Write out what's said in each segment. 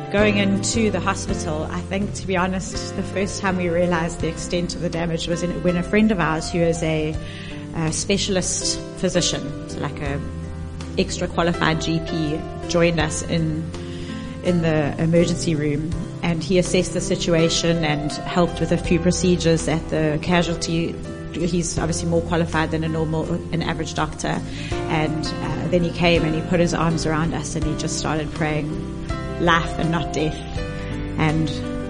Going into the hospital, I think, to be honest, the first time we realized the extent of the damage was when a friend of ours who is a specialist physician, so like a extra qualified GP, joined us in the emergency room, and he assessed the situation and helped with a few procedures at the casualty. He's obviously more qualified than an average doctor, and then he came and he put his arms around us and he just started praying life and not death. And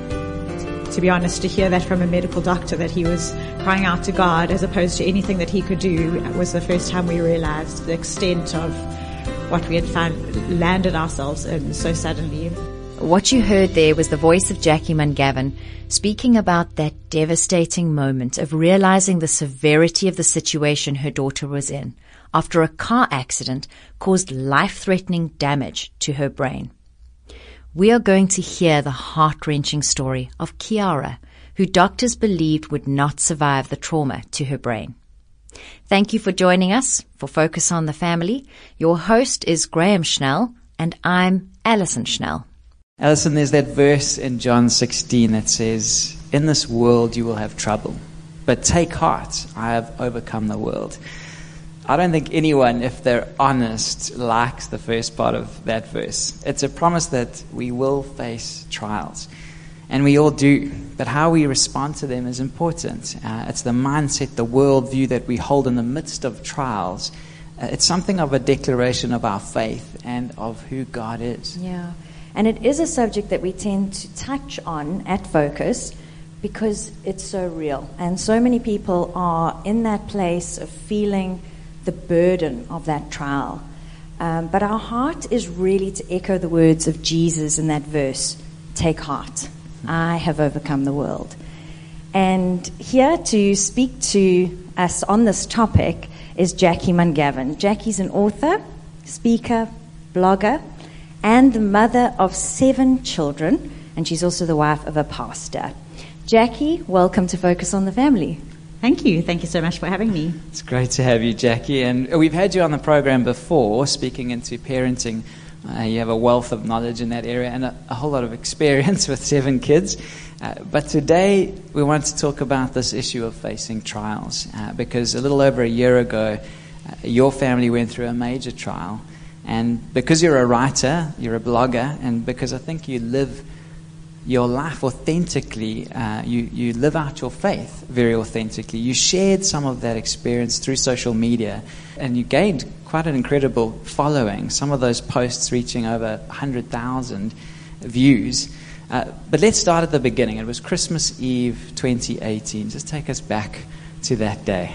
to be honest, to hear that from a medical doctor, that he was crying out to God as opposed to anything that he could do, was the first time we realized the extent of what we had landed ourselves in so suddenly. What you heard there was the voice of Jackie Mungavin speaking about that devastating moment of realizing the severity of the situation her daughter was in after a car accident caused life-threatening damage to her brain. We are going to hear the heart-wrenching story of Kiara, who doctors believed would not survive the trauma to her brain. Thank you for joining us for Focus on the Family. Your host is Graham Schnell, and I'm Alison Schnell. Alison, there's that verse in John 16 that says, "In this world you will have trouble, but take heart, I have overcome the world." I don't think anyone, if they're honest, likes the first part of that verse. It's a promise that we will face trials, and we all do. But how we respond to them is important. It's the mindset, the worldview that we hold in the midst of trials. It's something of a declaration of our faith and of who God is. Yeah, and it is a subject that we tend to touch on at Focus because it's so real. And so many people are in that place of feeling the burden of that trial. But our heart is really to echo the words of Jesus in that verse, "Take heart, I have overcome the world." And here to speak to us on this topic is Jackie Mungavin. Jackie's an author, speaker, blogger, and the mother of 7 children, and she's also the wife of a pastor. Jackie, welcome to Focus on the Family. Thank you. Thank you so much for having me. It's great to have you, Jackie. And we've had you on the program before, speaking into parenting. You have a wealth of knowledge in that area and a whole lot of experience with 7 kids. But today we want to talk about this issue of facing trials, because a little over a year ago, your family went through a major trial. And because you're a writer, you're a blogger, and because I think you live your life authentically, you live out your faith very authentically. You shared some of that experience through social media, and you gained quite an incredible following, some of those posts reaching over 100,000 views. But let's start at the beginning. It was Christmas Eve 2018. Just take us back to that day.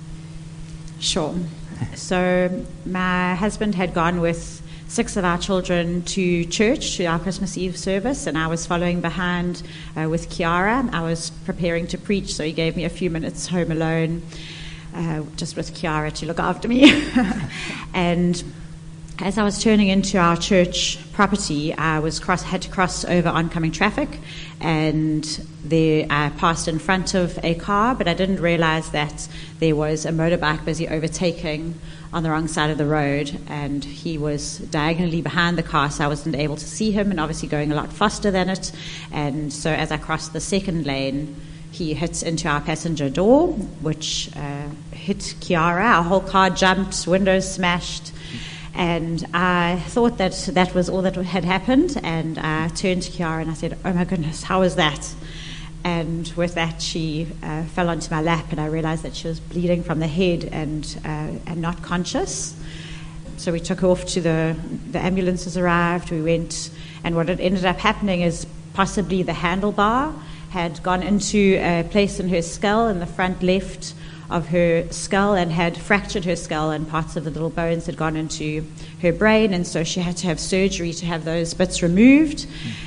Sure. So my husband had gone with 6 of our children to church, to our Christmas Eve service, and I was following behind with Kiara. I was preparing to preach, so he gave me a few minutes home alone, just with Kiara to look after me. And as I was turning into our church property, I had to cross over oncoming traffic, and there I passed in front of a car, but I didn't realize that there was a motorbike busy overtaking on the wrong side of the road, and he was diagonally behind the car, so I wasn't able to see him, and obviously going a lot faster than it. And so as I crossed the second lane, he hit into our passenger door, which hit Kiara. Our whole car jumped, windows smashed, and I thought that was all that had happened, and I turned to Kiara and I said, "Oh my goodness, how was that?" And with that, she fell onto my lap, and I realized that she was bleeding from the head and not conscious. So we took her off to the ambulances arrived. We went, and what had ended up happening is possibly the handlebar had gone into a place in her skull, in the front left of her skull, and had fractured her skull, and parts of the little bones had gone into her brain, and so she had to have surgery to have those bits removed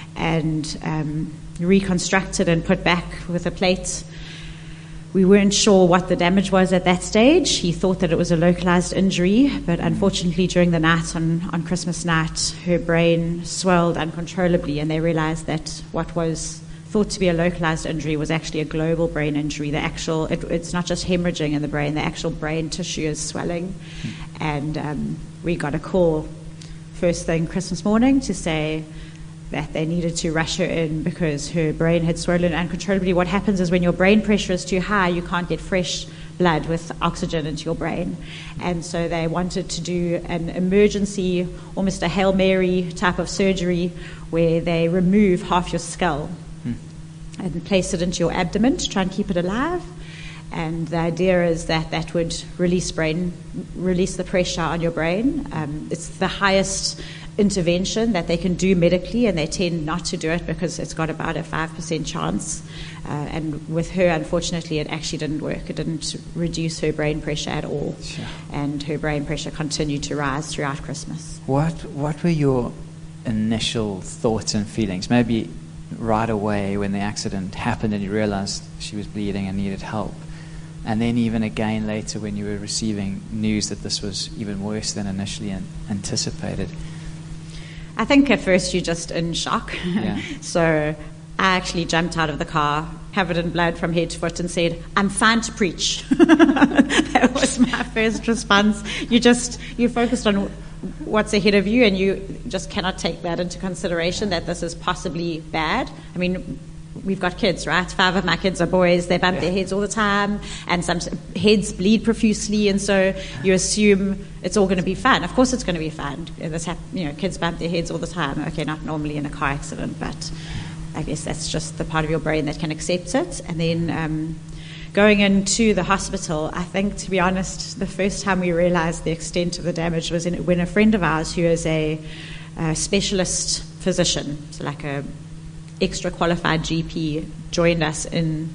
and reconstructed and put back with a plate. We weren't sure what the damage was at that stage. He thought that it was a localized injury, but unfortunately during the night on Christmas night, her brain swelled uncontrollably, and they realized that what was thought to be a localized injury was actually a global brain injury. It's not just hemorrhaging in the brain, the actual brain tissue is swelling. And we got a call first thing Christmas morning to say that they needed to rush her in because her brain had swollen uncontrollably. What happens is when your brain pressure is too high, you can't get fresh blood with oxygen into your brain. And so they wanted to do an emergency, almost a Hail Mary type of surgery, where they remove half your skull and place it into your abdomen to try and keep it alive. And the idea is that that would release the pressure on your brain. It's the highest intervention that they can do medically, and they tend not to do it because it's got about a 5% chance. And with her, unfortunately, it actually didn't work. It didn't reduce her brain pressure at all. Sure. And her brain pressure continued to rise throughout Christmas. What were your initial thoughts and feelings? Maybe right away when the accident happened and you realized she was bleeding and needed help. And then even again later when you were receiving news that this was even worse than initially anticipated. I think at first you're just in shock. Yeah. So I actually jumped out of the car, covered in blood from head to foot, and said, "I'm fine to preach." That was my first response. You're focused on what's ahead of you, and you just cannot take that into consideration, that this is possibly bad. I mean, we've got kids, right? 5 of my kids are boys. They bump their heads all the time, and some heads bleed profusely, and so you assume it's all going to be fun. Of course it's going to be fun. Kids bump their heads all the time. Okay, not normally in a car accident, but I guess that's just the part of your brain that can accept it. And then going into the hospital, I think, to be honest, the first time we realized the extent of the damage was when a friend of ours, who is a specialist physician, so like a extra qualified GP, joined us in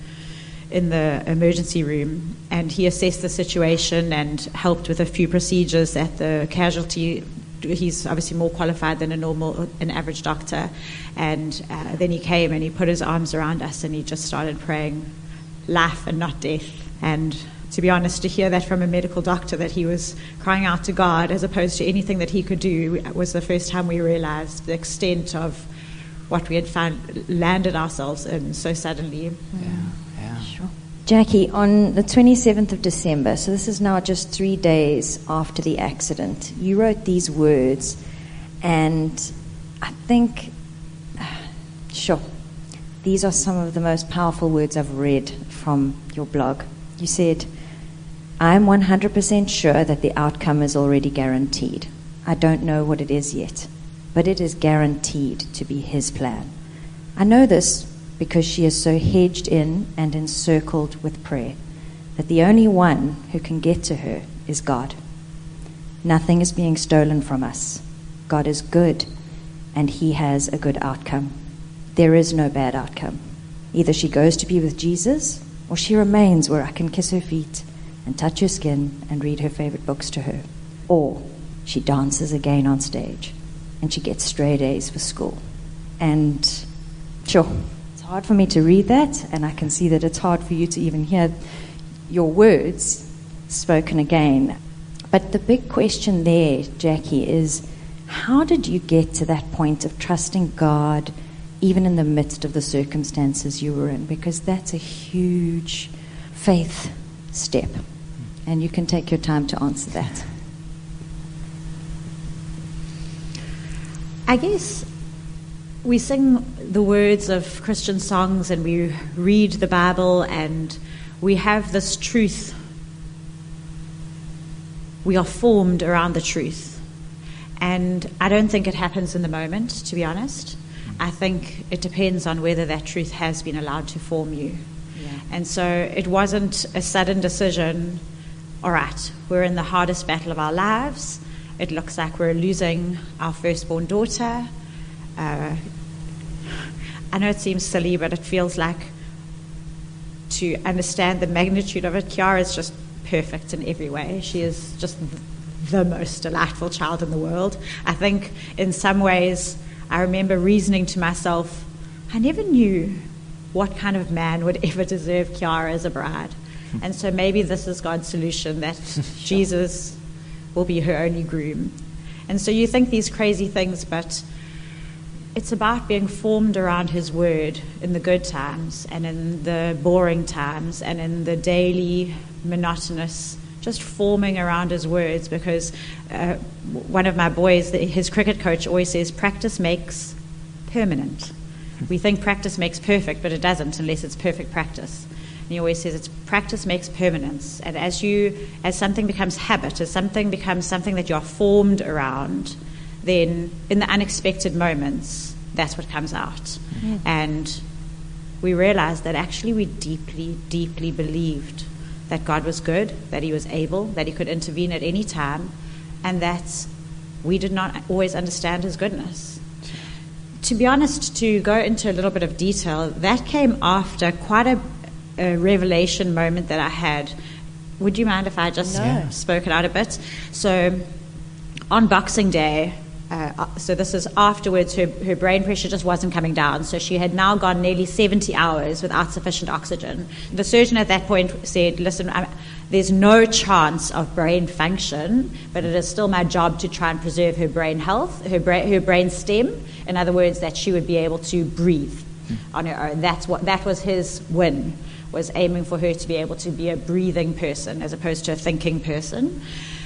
the emergency room, and he assessed the situation and helped with a few procedures that the casualty. He's obviously more qualified than an average doctor, and then he came and he put his arms around us and he just started praying life and not death. And to be honest, to hear that from a medical doctor, that he was crying out to God as opposed to anything that he could do, was the first time we realized the extent of what we had landed ourselves in so suddenly. Yeah. Sure. Jackie, on the 27th of December, so this is now just 3 days after the accident, you wrote these words, and I think, these are some of the most powerful words I've read from your blog. You said, "I am 100% sure that the outcome is already guaranteed. I don't know what it is yet, but it is guaranteed to be His plan. I know this because she is so hedged in and encircled with prayer that the only one who can get to her is God. Nothing is being stolen from us. God is good, and He has a good outcome. There is no bad outcome. Either she goes to be with Jesus, or she remains where I can kiss her feet and touch her skin and read her favorite books to her. Or she dances again on stage, and she gets straight A's for school." And it's hard for me to read that, and I can see that it's hard for you to even hear your words spoken again. But the big question there, Jackie, is how did you get to that point of trusting God even in the midst of the circumstances you were in? Because that's a huge faith step, and you can take your time to answer that. I guess we sing the words of Christian songs and we read the Bible and we have this truth. We are formed around the truth. And I don't think it happens in the moment, to be honest. I think it depends on whether that truth has been allowed to form you. Yeah. And so it wasn't a sudden decision, all right, we're in the hardest battle of our lives. It looks like we're losing our firstborn daughter. I know it seems silly, but it feels like, to understand the magnitude of it, Kiara is just perfect in every way. She is just the most delightful child in the world. I think in some ways I remember reasoning to myself, I never knew what kind of man would ever deserve Kiara as a bride. And so maybe this is God's solution, that Jesus will be her only groom. And so you think these crazy things, but it's about being formed around His word in the good times and in the boring times and in the daily monotonous, just forming around His words. Because one of my boys, his cricket coach, always says, practice makes permanent. We think practice makes perfect, but it doesn't unless it's perfect practice. And he always says practice makes permanence. And as something becomes habit, as something becomes something that you're formed around, then in the unexpected moments, that's what comes out. And we realized that actually we deeply, deeply believed that God was good, that he was able, that he could intervene at any time, and that we did not always understand his goodness. To be honest, to go into a little bit of detail, that came after quite a revelation moment that I had. Would you mind if I just spoke it out a bit? So on Boxing Day, so this is afterwards, her brain pressure just wasn't coming down. So she had now gone nearly 70 hours without sufficient oxygen. The surgeon at that point said, listen, there's no chance of brain function, but it is still my job to try and preserve her brain health, her brain stem. In other words, that she would be able to breathe on her own. That was his win, was aiming for her to be able to be a breathing person as opposed to a thinking person.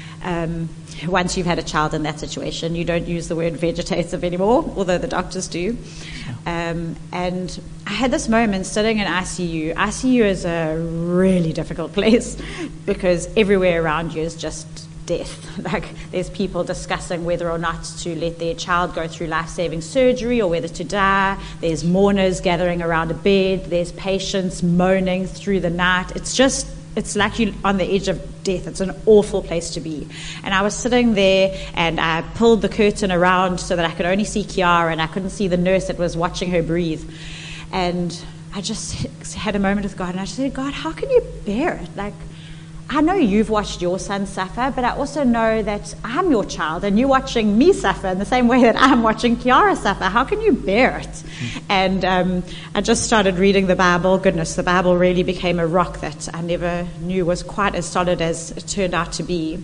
Once you've had a child in that situation, you don't use the word vegetative anymore, although the doctors do. And I had this moment sitting in ICU. ICU is a really difficult place because everywhere around you is just death. Like, there's people discussing whether or not to let their child go through life-saving surgery or whether to die. There's mourners gathering around a bed. There's patients moaning through the night. It's like you're on the edge of death. It's an awful place to be. And I was sitting there, and I pulled the curtain around so that I could only see Kiara, and I couldn't see the nurse that was watching her breathe. And I just had a moment with God, and I just said, God, how can you bear it? Like, I know you've watched your son suffer, but I also know that I'm your child, and you're watching me suffer in the same way that I'm watching Kiara suffer. How can you bear it? And I just started reading the Bible. Goodness, the Bible really became a rock that I never knew was quite as solid as it turned out to be.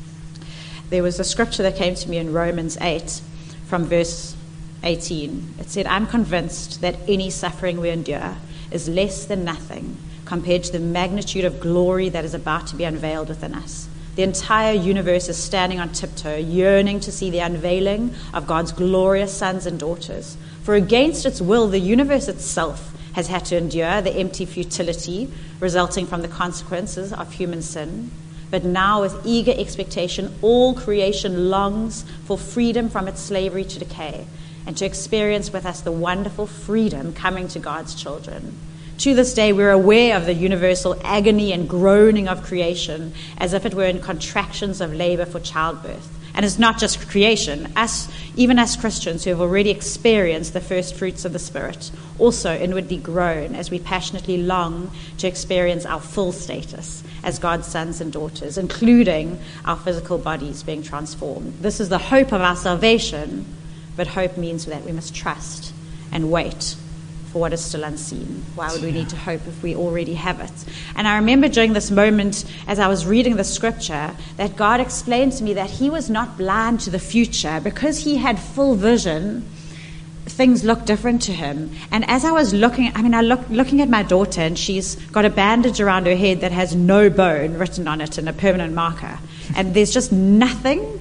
There was a scripture that came to me in Romans 8 from verse 18. It said, I'm convinced that any suffering we endure is less than nothing compared to the magnitude of glory that is about to be unveiled within us. The entire universe is standing on tiptoe, yearning to see the unveiling of God's glorious sons and daughters. For against its will, the universe itself has had to endure the empty futility resulting from the consequences of human sin. But now, with eager expectation, all creation longs for freedom from its slavery to decay and to experience with us the wonderful freedom coming to God's children. To this day, we're aware of the universal agony and groaning of creation as if it were in contractions of labor for childbirth. And it's not just creation. Even us Christians who have already experienced the first fruits of the Spirit, also inwardly groan as we passionately long to experience our full status as God's sons and daughters, including our physical bodies being transformed. This is the hope of our salvation, but hope means that we must trust and wait for what is still unseen. Why would we need to hope if we already have it? And I remember during this moment, as I was reading the scripture, that God explained to me that he was not blind to the future. Because he had full vision, things looked different to him. And as I was looking at my daughter, and she's got a bandage around her head that has no bone written on it in a permanent marker. And there's just nothing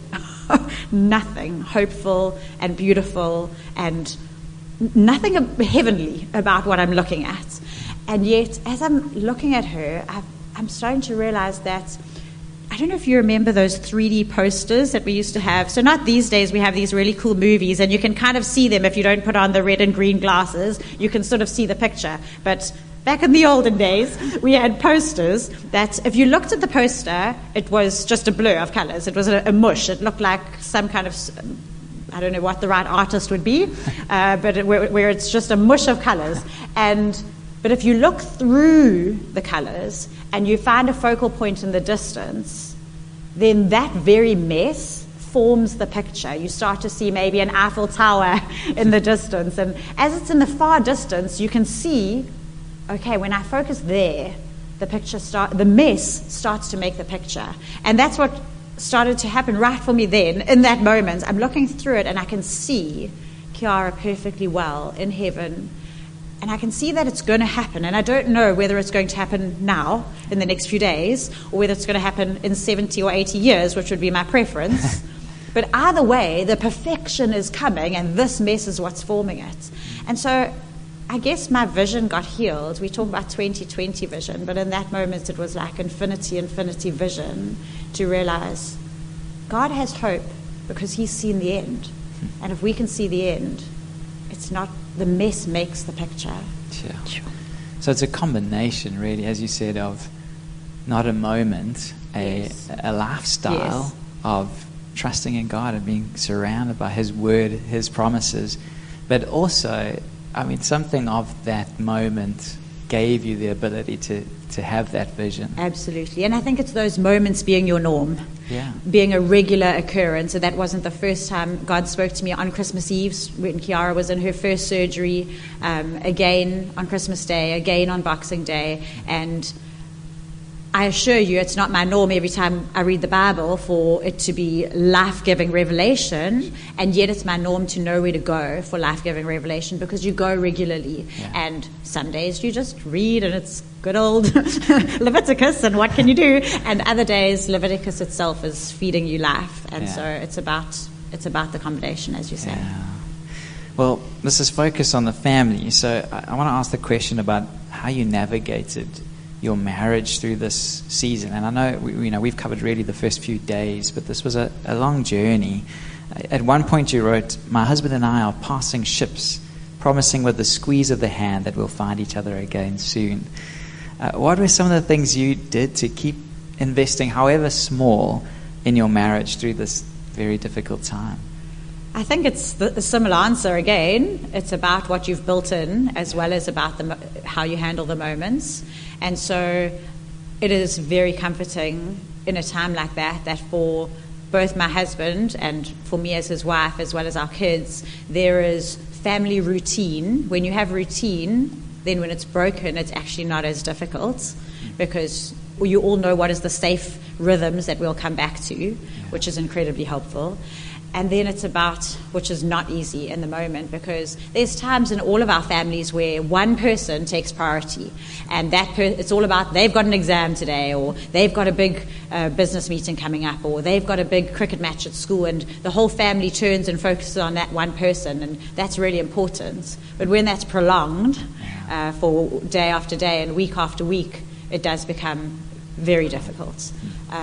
hopeful and beautiful and nothing heavenly about what I'm looking at. And yet, as I'm looking at her, I'm starting to realize that, I don't know if you remember those 3D posters that we used to have. So not these days, we have these really cool movies, and you can kind of see them if you don't put on the red and green glasses. You can sort of see the picture. But back in the olden days, we had posters that if you looked at the poster, it was just a blur of colors. It was a mush. It looked like some kind of, I don't know what the right artist would be, but where it's just a mush of colors. But if you look through the colors and you find a focal point in the distance, then that very mess forms the picture. You start to see maybe an Eiffel Tower in the distance. And as it's in the far distance, you can see, okay, when I focus there, the mess starts to make the picture. And that's what started to happen right for me then. In that moment, I'm looking through it and I can see Kiara perfectly well in heaven, and I can see that it's going to happen. And I don't know whether it's going to happen now in the next few days or whether it's going to happen in 70 or 80 years, which would be my preference. But either way, the perfection is coming, and this mess is what's forming it. And so I guess my vision got healed. We talk about 2020 vision, but in that moment it was like infinity vision to realize God has hope because he's seen the end. And if we can see the end, it's not, the mess makes the picture. Sure. So it's a combination, really, as you said, of not a moment, a lifestyle of trusting in God and being surrounded by his word, his promises. But also, I mean, something of that moment gave you the ability to have that vision. Absolutely. And I think it's those moments being your norm. Yeah. Being a regular occurrence. So that wasn't the first time God spoke to me on Christmas Eve when Kiara was in her first surgery, again on Christmas Day, again on Boxing Day. And I assure you, it's not my norm every time I read the Bible for it to be life-giving revelation, and yet it's my norm to know where to go for life-giving revelation because you go regularly. Yeah. And some days you just read and it's good old Leviticus and what can you do? And other days Leviticus itself is feeding you life. And so it's about the combination, as you say. Yeah. Well, this is focused on the family, so I want to ask the question about how you navigated your marriage through this season. And I know we've covered really the first few days, but this was a long journey. At one point you wrote, "My husband and I are passing ships, promising with the squeeze of the hand that we'll find each other again soon." What were some of the things you did to keep investing, however small, in your marriage through this very difficult time? I think it's the similar answer again. It's about what you've built in as well as about how you handle the moments. And so it is very comforting in a time like that for both my husband and for me as his wife as well as our kids, there is family routine. When you have routine, then when it's broken, it's actually not as difficult because you all know what is the safe rhythms that we'll come back to, which is incredibly helpful. And then it's about, which is not easy in the moment, because there's times in all of our families where one person takes priority, and it's all about they've got an exam today, or they've got a big business meeting coming up, or they've got a big cricket match at school, and the whole family turns and focuses on that one person, and that's really important. But when that's prolonged for day after day and week after week, it does become very difficult.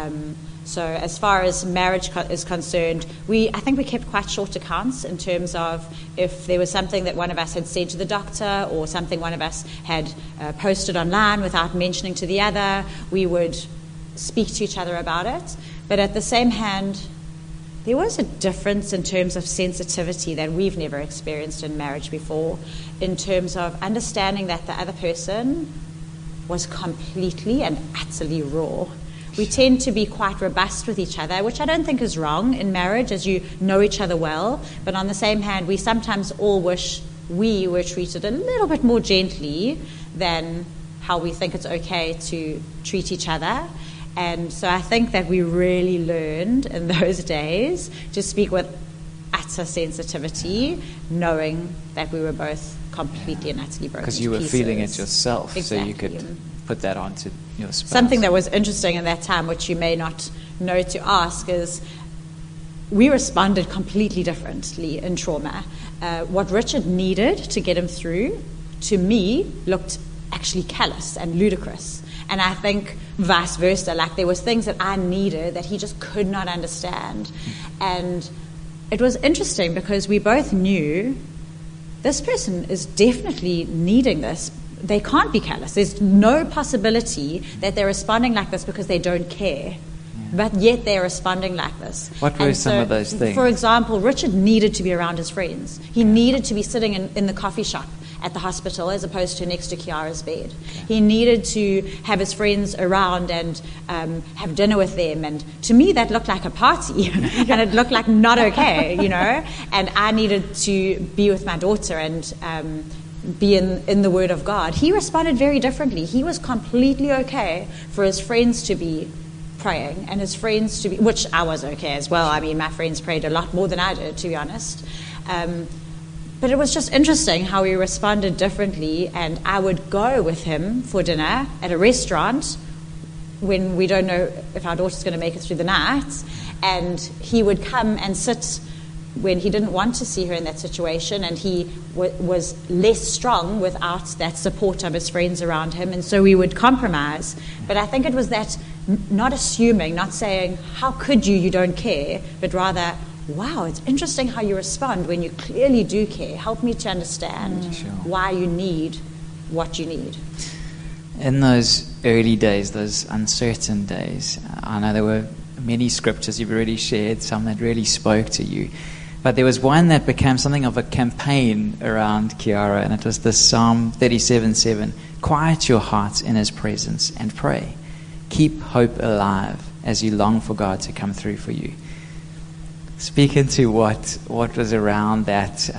So as far as marriage is concerned, I think we kept quite short accounts in terms of if there was something that one of us had said to the doctor or something one of us had posted online without mentioning to the other, we would speak to each other about it. But at the same hand, there was a difference in terms of sensitivity that we've never experienced in marriage before, in terms of understanding that the other person was completely and utterly raw. We tend to be quite robust with each other, which I don't think is wrong in marriage as you know each other well. But on the same hand, we sometimes all wish we were treated a little bit more gently than how we think it's okay to treat each other. And so I think that we really learned in those days to speak with utter sensitivity, knowing that we were both completely and utterly broken. Because you were feeling it yourself, exactly. So you could put that onto your spouse. Something that was interesting in that time, which you may not know to ask, is we responded completely differently in trauma. What Richard needed to get him through, to me, looked actually callous and ludicrous. And I think vice versa, like there was things that I needed that he just could not understand. And it was interesting because we both knew this person is definitely needing this. They can't be callous. There's no possibility that they're responding like this because they don't care. But yet they're responding like this. What were some of those things? For example, Richard needed to be around his friends. He needed to be sitting in the coffee shop at the hospital as opposed to next to Kiara's bed. He needed to have his friends around and have dinner with them. And to me, that looked like a party. And it looked like not okay, And I needed to be with my daughter and be in the Word of God. He responded very differently. He was completely okay for his friends to be praying and his friends to be, which I was okay as well. I mean, my friends prayed a lot more than I did, to be honest. But it was just interesting how he responded differently, and I would go with him for dinner at a restaurant when we don't know if our daughter's going to make it through the night, And he would come and sit when he didn't want to see her in that situation, and he was less strong without that support of his friends around him, and so we would compromise. But I think it was that not assuming, not saying, how could you don't care, but rather, wow, it's interesting how you respond when you clearly do care. Help me to understand why you need what you need. In those early days, those uncertain days, I know there were many scriptures you've already shared, some that really spoke to you. But there was one that became something of a campaign around Kiara, and it was this Psalm 37:7. Quiet your hearts in his presence and pray. Keep hope alive as you long for God to come through for you. Speak into what was around that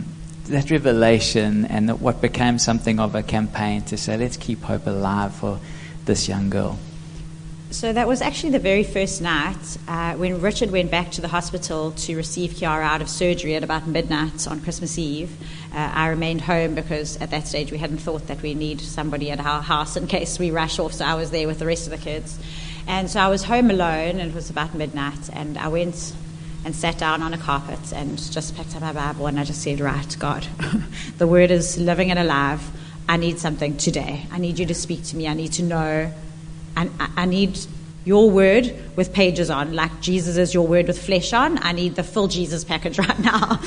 revelation, and what became something of a campaign to say, let's keep hope alive for this young girl. So that was actually the very first night when Richard went back to the hospital to receive Kiara out of surgery at about midnight on Christmas Eve. I remained home because at that stage we hadn't thought that we need somebody at our house in case we rush off, so I was there with the rest of the kids. And so I was home alone, and it was about midnight, and I went and sat down on a carpet and just picked up my Bible, and I just said, right, God, the word is living and alive. I need something today. I need you to speak to me. I need to know. I need your word with pages on, like Jesus is your word with flesh on. I need the full Jesus package right now.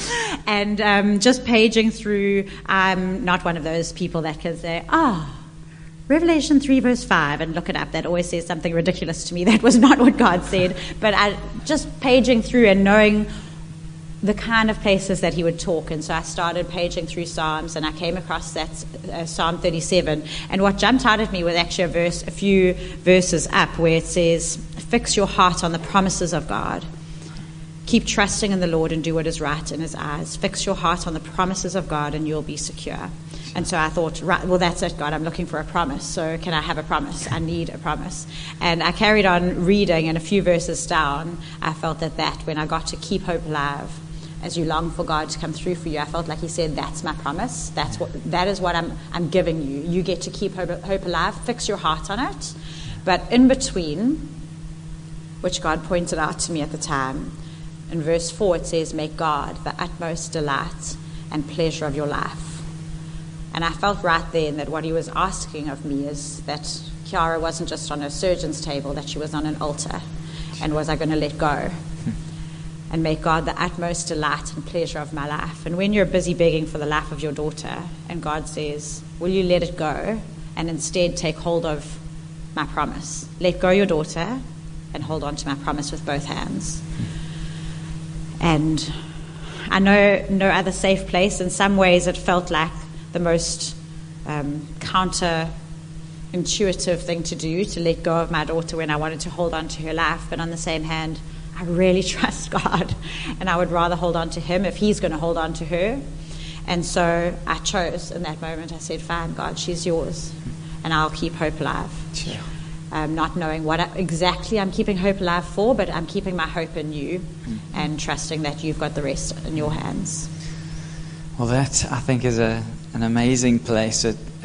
And just paging through, I'm not one of those people that can say, Revelation 3 verse 5, and look it up. That always says something ridiculous to me. That was not what God said. But I just paging through and knowing the kind of places that he would talk. And so I started paging through Psalms, and I came across that Psalm 37. And what jumped out at me was actually a few verses up, where it says, fix your heart on the promises of God. Keep trusting in the Lord and do what is right in his eyes. Fix your heart on the promises of God and you'll be secure. And so I thought, right, well, that's it, God. I'm looking for a promise. So can I have a promise? I need a promise. And I carried on reading, and a few verses down, I felt that when I got to keep hope alive, as you long for God to come through for you, I felt like he said, that's my promise. That is what I'm giving you. You get to keep hope alive. Fix your heart on it. But in between, which God pointed out to me at the time, in verse 4 it says, make God the utmost delight and pleasure of your life. And I felt right then that what he was asking of me is that Kiara wasn't just on a surgeon's table, that she was on an altar. And was I going to let go and make God the utmost delight and pleasure of my life? And when you're busy begging for the life of your daughter, and God says, will you let it go and instead take hold of my promise? Let go your daughter and hold on to my promise with both hands. And I know no other safe place. In some ways it felt like the most counterintuitive thing to do, to let go of my daughter when I wanted to hold on to her life. But on the same hand, I really trust God, and I would rather hold on to him if he's going to hold on to her. And so I chose in that moment. I said, fine, God, she's yours, and I'll keep hope alive. Sure. Not knowing what exactly I'm keeping hope alive for, but I'm keeping my hope in you and trusting that you've got the rest in your hands. Well, that, I think, is an amazing place,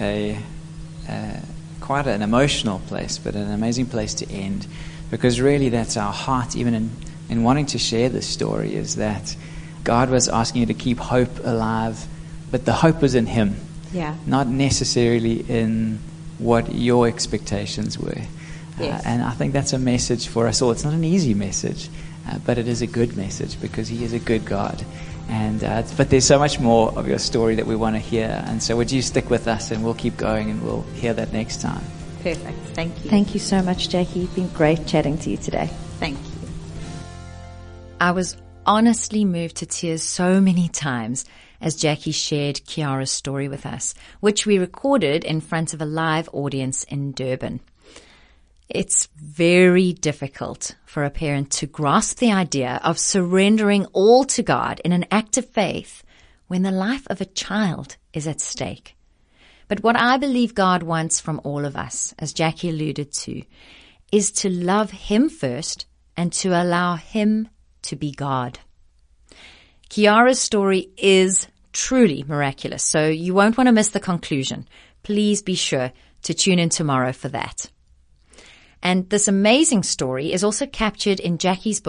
quite an emotional place, but an amazing place to end, because really that's our heart, even in wanting to share this story, is that God was asking you to keep hope alive, but the hope was in him, not necessarily in what your expectations were. Yes. And I think that's a message for us all. It's not an easy message, but it is a good message, because he is a good God. And but there's so much more of your story that we want to hear. And so would you stick with us, and we'll keep going, and we'll hear that next time. Perfect. Thank you. Thank you so much, Jackie. It's been great chatting to you today. Thank you. I was honestly moved to tears so many times as Jackie shared Kiara's story with us, which we recorded in front of a live audience in Durban. It's very difficult for a parent to grasp the idea of surrendering all to God in an act of faith when the life of a child is at stake. But what I believe God wants from all of us, as Jackie alluded to, is to love him first and to allow him to be God. Kiara's story is truly miraculous, so you won't want to miss the conclusion. Please be sure to tune in tomorrow for that. And this amazing story is also captured in Jackie's book,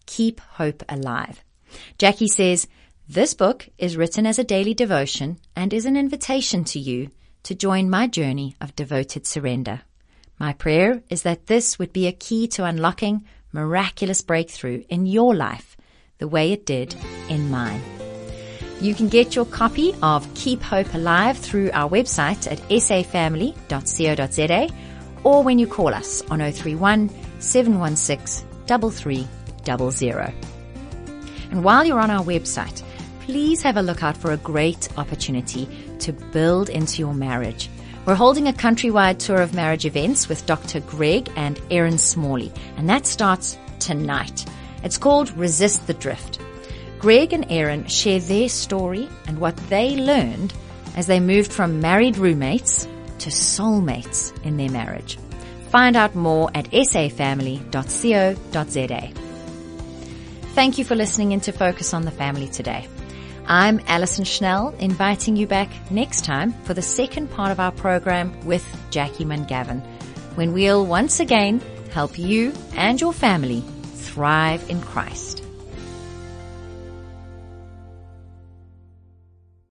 Keep Hope Alive. Jackie says, this book is written as a daily devotion and is an invitation to you to join my journey of devoted surrender. My prayer is that this would be a key to unlocking miraculous breakthrough in your life, the way it did in mine. You can get your copy of Keep Hope Alive through our website at safamily.co.za or when you call us on 031 716 3300. And while you're on our website, please have a look out for a great opportunity to build into your marriage. We're holding a countrywide tour of marriage events with Dr. Greg and Erin Smalley, and that starts tonight. It's called Resist the Drift. Greg and Erin share their story and what they learned as they moved from married roommates to soulmates in their marriage. Find out more at safamily.co.za. Thank you for listening in to Focus on the Family today. I'm Alison Schnell, inviting you back next time for the second part of our program with Jackie Mungavin, when we'll once again help you and your family thrive in Christ.